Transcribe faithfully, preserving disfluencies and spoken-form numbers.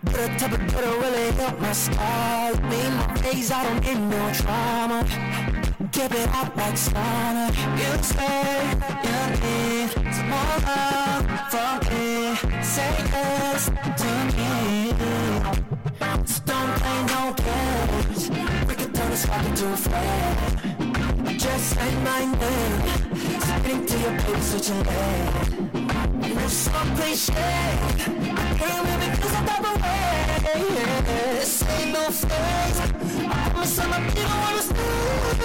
Bitter type of bitter really help my style. Me and my days, I don't need no drama. Give it up like sauna. You say you need some more love from me. Say yes to me. So don't play no games. We can turn this rocket to a flame. Just say my name. Spinning to your baby, switching lanes. You know some cliche. Hear me because I'm the way. This ain't no phase. I promise I'm a people wanna stay.